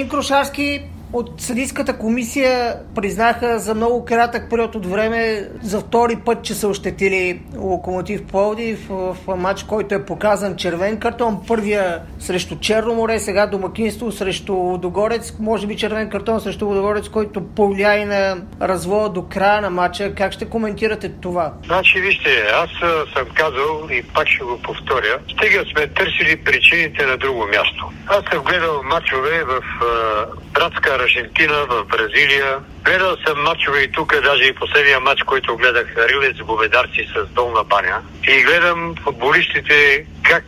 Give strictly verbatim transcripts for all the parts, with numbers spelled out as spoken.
Господин Крушарски, от съдийската комисия признаха за много кратък период от време за втори път, че са ощетили Локомотив Пловдив в, в матч, който е показан червен картон. Първия срещу Черно море, сега домакинство срещу Лудогорец. Може би червен картон срещу Лудогорец, който повлия и на развоя до края на матча. Как ще коментирате това? Значи, вижте, аз съм казал и пак ще го повторя. Стига сме търсили причините на друго място. Аз съм гледал матчове в братска Аржентина, в Бразилия. Гледал съм матчове и тук, даже и последния матч, който гледах, Рилец Говедарци с Долна баня. И гледам футболистите как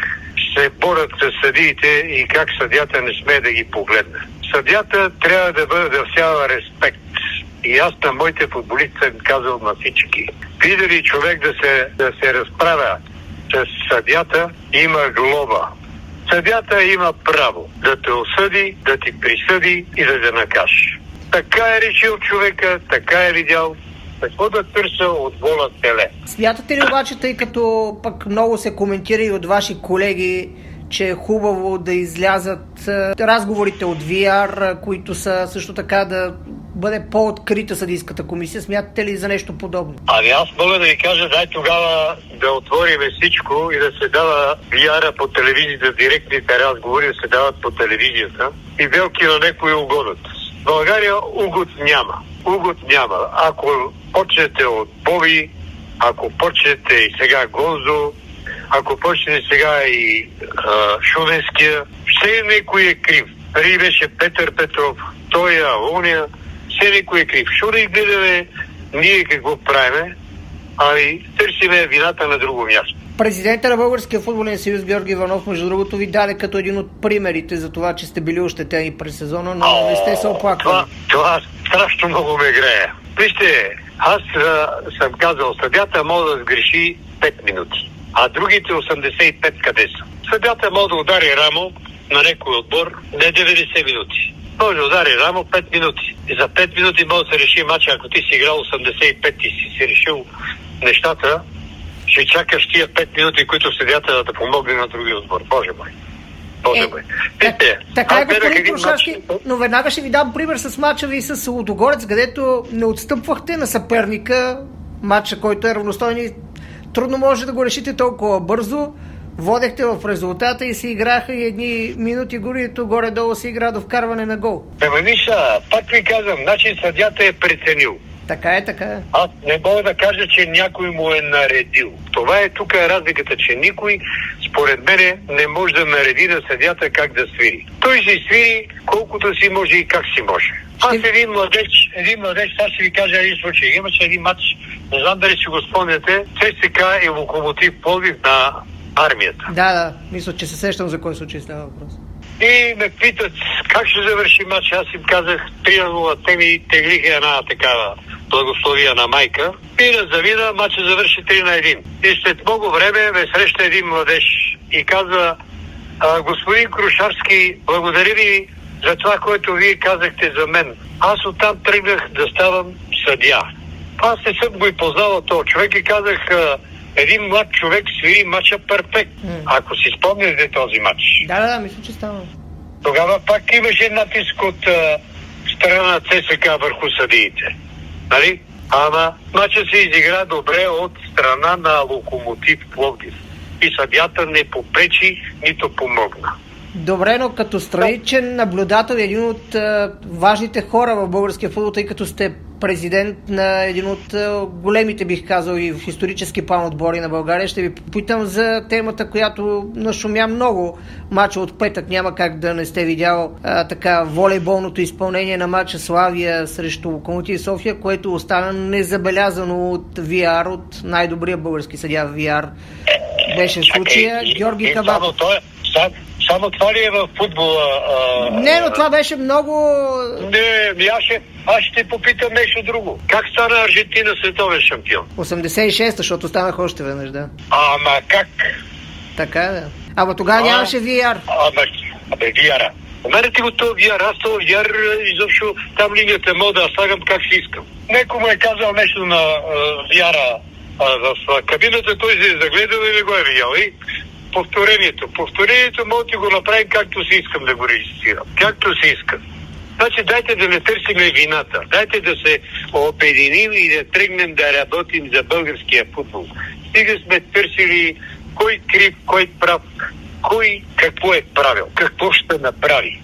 се борят с съдиите и как съдята не смее да ги погледне. Съдята трябва да бъде да всява респект. И аз на моите футболисти съм казал на всички. Видя ли човек да се, да се разправя с съдята, има глоба. Съдята има право да те осъди, да ти присъди и да те накаже. Така е решил човека, така е видял. Какво да търся от вола теле? Смятате ли обаче, тъй като пък много се коментира и от ваши колеги, че е хубаво да излязат разговорите от ви ар, които са също така да бъде по-открита съдийската комисия? Смятате ли за нещо подобно? Ами аз мога да ви кажа, дай тогава да отвориме всичко и да се дава ви ар по телевизията, директните разговори да се дават по телевизията и белки на некои угодат. В България угод няма. Угод няма. Ако почнете от Боби, ако почнете и сега Гонзо, ако почнете сега и а, Шуменския, все некой е крив. Преди беше Петър Петров, той, Ония, все некой е крив. Що да и гледаме ние какво правиме, ами търсиме вината на друго място. Президента на Българския футболен съюз Георги Иванов, между другото, ви даде като един от примерите за това, че сте били ощетени през сезона, но О, не сте се оплаквали. Това, това страшно много ме грее. Вижте, аз а, съм казал, съдята може да сгреши пет минути, а другите осемдесет и пет къде са? Съдята може да удари рамо на някой отбор не деветдесет минути. Може да удари рамо пет минути. И за пет минути може да се реши матча. Ако ти си играл осемдесет и пет и си си решил нещата, ще чакаш тия пет минути, които съдята да те помогне на другия отбор. Боже мой. Боже мой. Е, така е, господин Крушарски, но веднага ще ви дам пример с матча ви с Лудогорец, където не отстъпвахте на съперника, матча, който е равностойен. Трудно може да го решите толкова бързо. Водехте в резултата и се играха и едни минути горито, горе-долу се игра до вкарване на гол. Ема ниша, пак ви казвам, значи съдята е преценил. Така е, така е. Аз не мога да кажа, че някой му е наредил. Това е тук е разликата, че никой, според мене, не може да нареди на съдята как да свири. Той си свири колкото си може и как си може. Аз един младеж, един младеж, аз ще ви кажа един случай. Имаше един матч, не знам дали си го спомняте, ЦСКА и Локомотив Пловдив на армията. Да, да, мисля, че се сещам за кой случай става въпрос. И ме питат как ще завърши матч. Аз им казах три на нула, те ми теглиха една такава благословия на майка. И на завида матчът завърши три на един. И след много време ме среща един младеж и казва: господин Крушарски, благодаря ви за това, което вие казахте за мен. Аз оттам тръгнах да ставам съдия. Аз не съм го и познавал този човек и казах: един млад човек свири матча перфект. Mm. Ако си спомняте този матч. Да, да, да, мисля, че става. Тогава пак имаше натиск от а, страна на ЦСКА върху съдиите. Нали? Ама матча се изигра добре от страна на Локомотив Пловдив. И съдията не попречи, нито помогна. Добре, но като страничен наблюдател, един от а, важните хора в българския футбол, тъй като сте президент на един от а, големите, бих казал, и в исторически план отбори на България, ще ви попитам за темата, която нашумя много. Матча от петък, няма как да не сте видял а, така волейболното изпълнение на матча Славия срещу Локомотив София, което остана незабелязано от ви ар, от най-добрия български съдия в ви ар. Беше случая Георги Кабаков. Само това ли е в футбола? А... Не, но това беше много... Не, аз ще, аз ще попитам нещо друго. Как стана Аржентина световен шампион? осемдесет и шеста, защото станах още веднъж, да. Ама как? Така, да. Ама тогава нямаше ви ар. Ама, абе, ви ар-а. Умерете го този ви ар. Аз този ви ар изобщо там линията мога да слагам как си искам. Некой му е казал нещо на ви ар-а в кабината, той се е загледал и не го е видял. И повторението. Повторението мога да го направим както си искам да го режисирам. Както си искам. Значи дайте да не търсиме вината. Дайте да се обединим и да тръгнем да работим за българския футбол. Стига сме търсили кой крив, кой прав, кой какво е правил, какво ще направи.